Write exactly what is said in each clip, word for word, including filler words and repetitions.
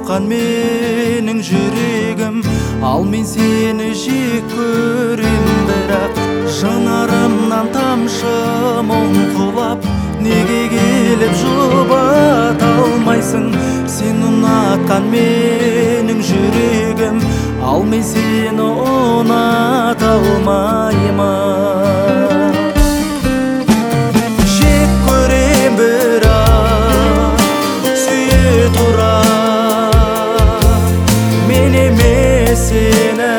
ұнатқан менің жүрегім, ал мен сені жек көрем. Бірақ жанарымнан тамшы мұң құлап, неге келіп жұбата алмайсың? Сен ұнатқан менің жүрегім, ал мен сені ұната алмаймын. Жек көрем бірақ сүйе тұра, мен емес сені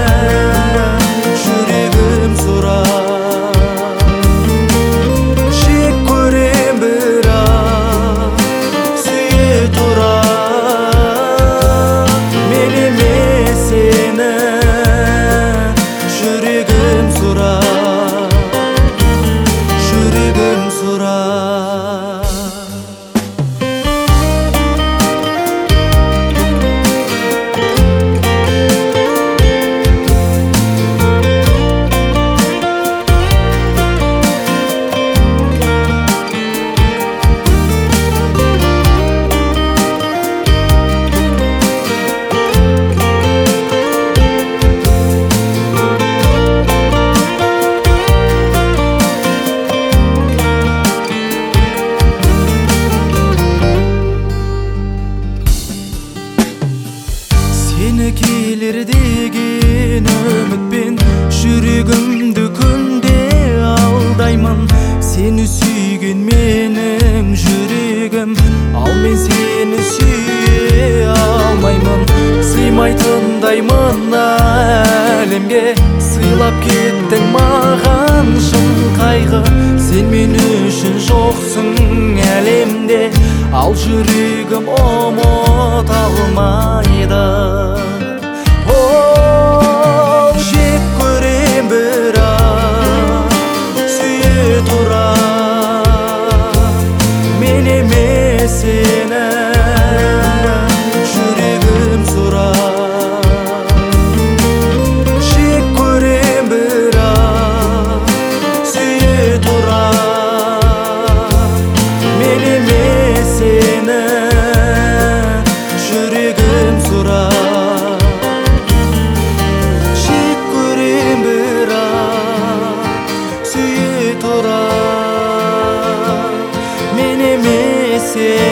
жүрегім сұрап. Жек көрем бірақ сүйе тұра, мен емес сені жүрегім сұрап, жүрегім сұрап. Сені келер деген үмітпен жүрегімді күнде алдаймын. Сені сүйген менің жүрегім, ал мен сені сүйе алмаймын. Сыймайтындаймын әлемге, сыйлап кеттің маған шын қайғы. Сен мен үшін жоқсың әлемде, ал жүрегім ұмыта алмайды. О, жек көрем бірақ сүйе тұра, мен емес сені жүрегім сұрап. Жек көрем бірақ сүйе тұра, мен емес сені жүрегім сұрап. Жек көрем бірақ сүйе тұра, мен емес сені